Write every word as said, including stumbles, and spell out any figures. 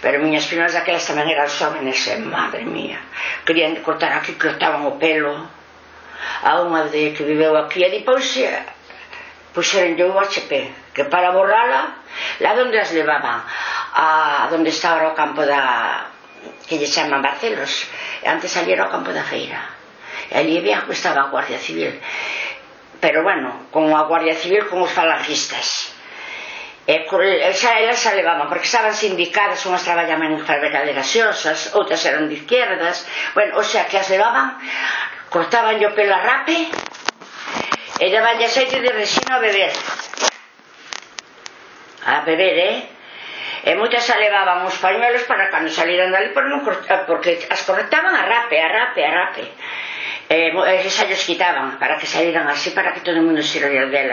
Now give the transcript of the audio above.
pero miñas primas daquelas tamén eran xóvenes, e madre mía, querían cortar aquí, cortaban o pelo a unha de que viveu aquí, e depois puxeron yo o H P, que para borrala, lá onde as levaban, a donde está ahora o campo da, que lle chaman Barcelos, e antes ali era o campo da feira, e ali había que estaba a Guardia Civil, pero bueno, con a Guardia Civil, con os falangistas, e xa elas xa levaban, porque estaban sindicadas, unhas traballaban en fabricaderas xosas, outras eran de izquierdas, bueno, o sea, que as levaban, cortaban yo pelo a rape, e daban aceite de resina a beber, a beber, eh? E moitas xa levaban os pañuelos para cando salieran dali, porque as cortaban a rape, a rape, a rape, e xa lles quitaban, para que salieran así, para que todo o mundo se riera delas.